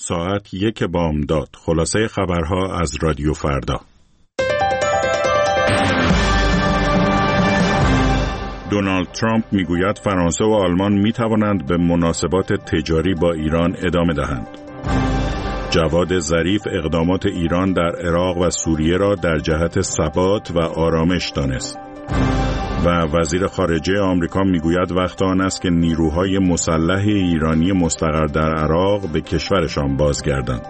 ساعت 1 بامداد. خلاصه خبرها از رادیو فردا. دونالد ترامپ میگوید فرانسه و آلمان میتوانند به مناسبات تجاری با ایران ادامه دهند. جواد ظریف اقدامات ایران در عراق و سوریه را در جهت ثبات و آرامش دانست. و وزیر خارجه آمریکا میگوید وقت آن است که نیروهای مسلح ایرانی مستقر در عراق به کشورشان بازگردند.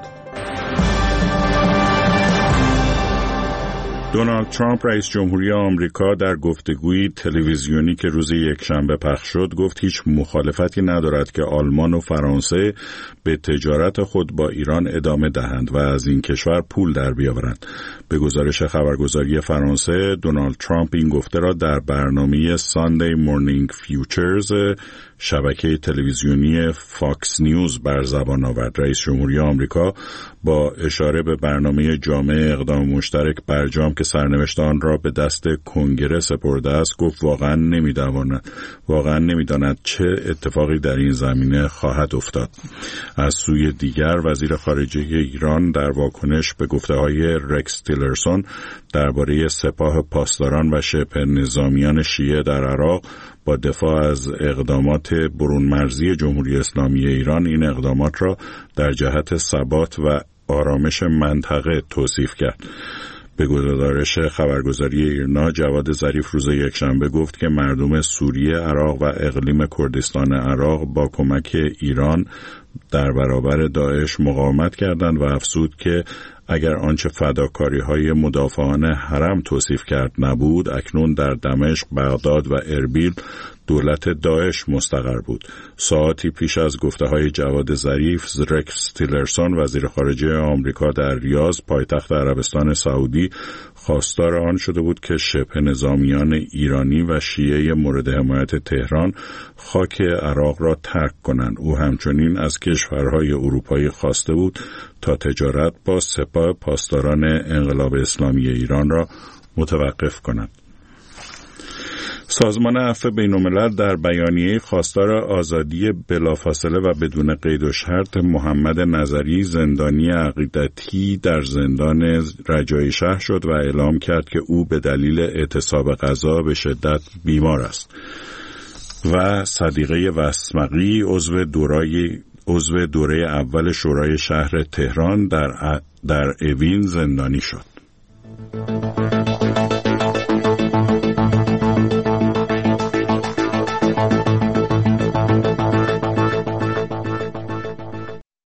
دونالد ترامپ رئیس جمهوری آمریکا در گفتگویی تلویزیونی که روز یکشنبه پخش شد گفت هیچ مخالفتی ندارد که آلمان و فرانسه به تجارت خود با ایران ادامه دهند و از این کشور پول در بیاورند. به گزارش خبرگزاری فرانسه، دونالد ترامپ این گفته را در برنامه Sunday Morning Futures شبکه تلویزیونی فاکس نیوز بر زبان آورد. رئیس جمهوری آمریکا با اشاره به برنامه جامع اقدام مشترک برجام که سرنوشت آن را به دست کنگره سپرده است گفت واقعا نمیداند چه اتفاقی در این زمینه خواهد افتاد. از سوی دیگر وزیر خارجه ایران در واکنش به گفته‌های رکس تیلرسون درباره سپاه پاسداران و شبه نظامیان شیعه در عراق با دفاع از اقدامات برون مرزی جمهوری اسلامی ایران این اقدامات را در جهت ثبات و آرامش منطقه توصیف کرد. به گزارش خبرگزاری ایرنا، جواد ظریف روز یکشنبه گفت که مردم سوریه، عراق و اقلیم کردستان عراق با کمک ایران در برابر داعش مقاومت کردند و افزود که اگر آنچه فداکاری‌های مدافعان حرم توصیف کرد نبود، اکنون در دمشق، بغداد و اربیل دولت داعش مستقر بود. ساعتی پیش از گفته‌های جواد ظریف، رکس تیلرسون وزیر خارجه آمریکا در ریاض پایتخت عربستان سعودی خواستار آن شده بود که شبه نظامیان ایرانی و شیعه مورد حمایت تهران خاک عراق را ترک کنند. او همچنین از کشورهای اروپایی خواسته بود تا تجارت با سپاه پاسداران انقلاب اسلامی ایران را متوقف کنند. سازمان عفو بین‌الملل در بیانیه خواستار آزادی بلافاصله و بدون قید و شرط محمد نظری زندانی عقیدتی در زندان رجایی شهر شد و اعلام کرد که او به دلیل اعتصاب غذا به شدت بیمار است. و صدیقه وسمقی عضو دوره اول شورای شهر تهران در اوین زندانی شد.